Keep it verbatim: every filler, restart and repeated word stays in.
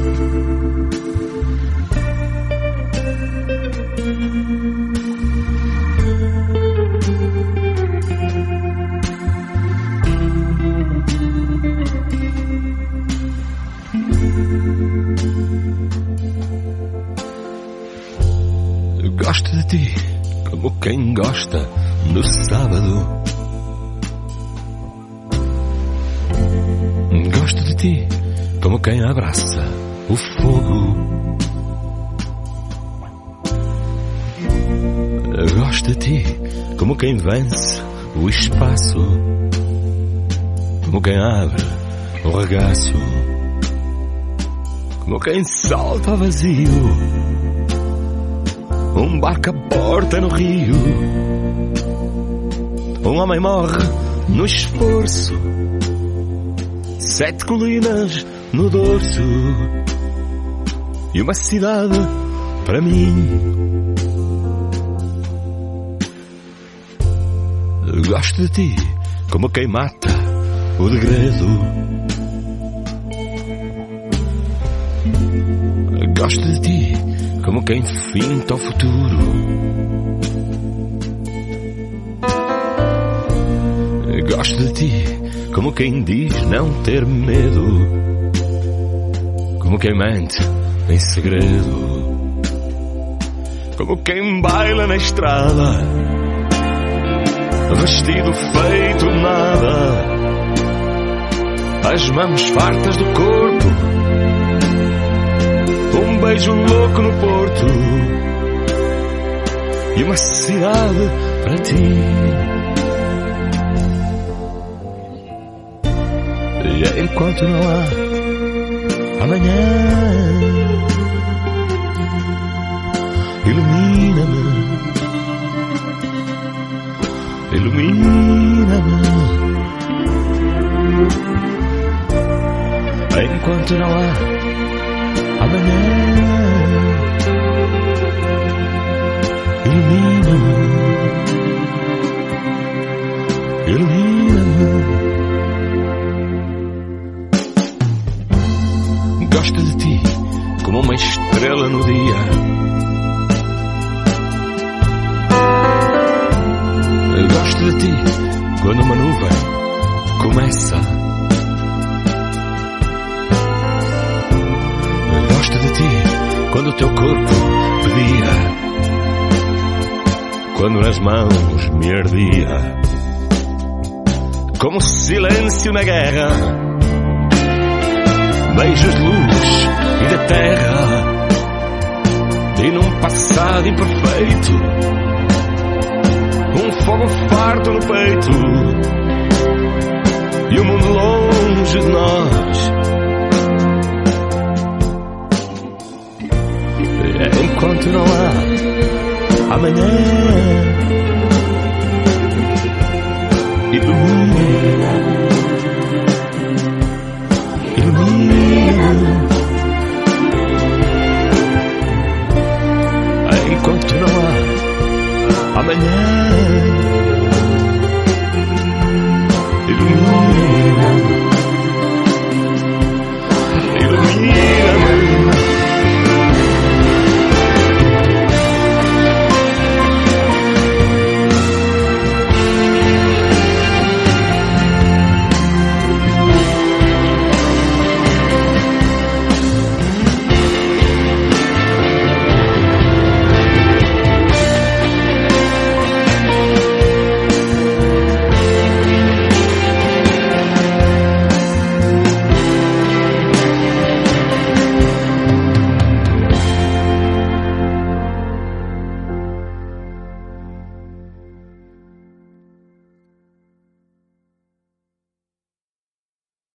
Gosto de ti como quem gosta do sábado. Gosto de ti como quem abraça o fogo. Gosto de ti como quem vence o espaço, como quem abre o regaço, como quem salta ao vazio. Um barco aporta no rio, um homem morre no esforço, sete colinas no dorso e uma cidade para mim. Gosto de ti como quem mata o degredo. Gosto de ti como quem finta o futuro. Gosto de ti como quem diz não ter medo, como quem mente em segredo, como quem baila na estrada, vestido feito de nada, as mãos fartas do corpo, um beijo louco no porto e uma cidade para ti. E enquanto não há amanhã, ilumina-me, ilumina-me. Enquanto não há amanhã, ilumina-me, ilumina-me. Gosto de ti como uma estrela no dia. Gosto de ti quando uma nuvem começa. Gosto de ti quando o teu corpo pedia, quando nas mãos me ardia, como silêncio na guerra, beijos de luz e da terra, e num passado imperfeito, um fogo farto no peito, e o mundo longe de nós. Enquanto não há amanhã, ilumina, ilumina. Enquanto não há amanhã,